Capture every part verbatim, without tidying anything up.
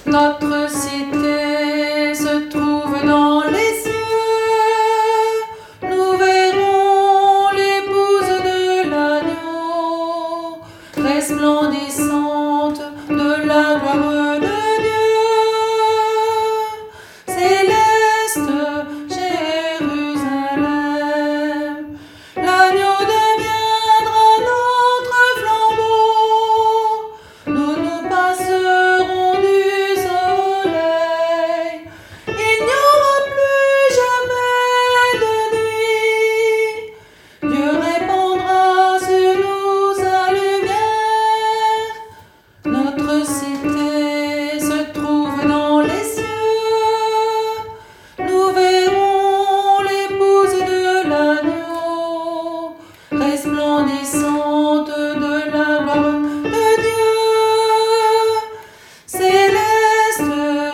Notre cité se trouve dans les cieux. Nous verrons l'épouse de l'agneau, resplendissante de la gloire de Dieu. Céleste Jérusalem, l'agneau deviendra notre flambeau. Nous nous passerons du soleil. Il n'y aura plus jamais de nuit. Dieu répandra sur nous sa lumière. Notre cité se trouve dans les cieux. Nous verrons l'épouse de l'agneau, resplendissante de la gloire de Dieu. Céleste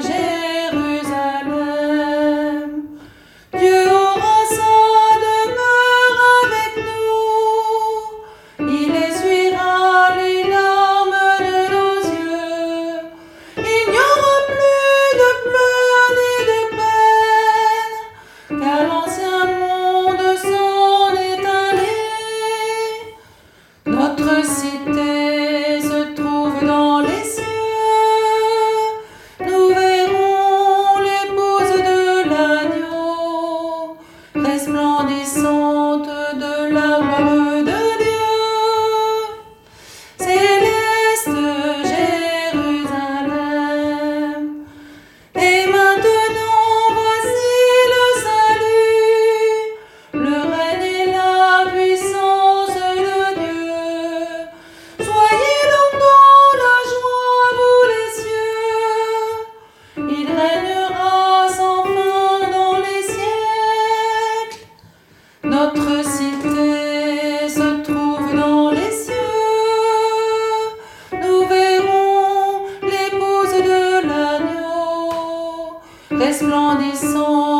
Jérusalem, Dieu aura sa demeure avec nous. Il essuiera les larmes de nos yeux. Il n'y aura plus de pleurs ni de peine, car l'ancien monde s'en est allé. Notre cité se trouve dans les cieux. Nous verrons l'épouse de l'agneau, resplendissante de la gloire de Dieu. Céleste Jérusalem. Et maintenant voici le salut, le règne et la puissance de Dieu. Soyez donc dans la joie, vous les cieux. Il régnera sans fin dans les siècles. Notre cité se trouve dans les cieux. Nous verrons l'épouse de l'agneau, resplendissante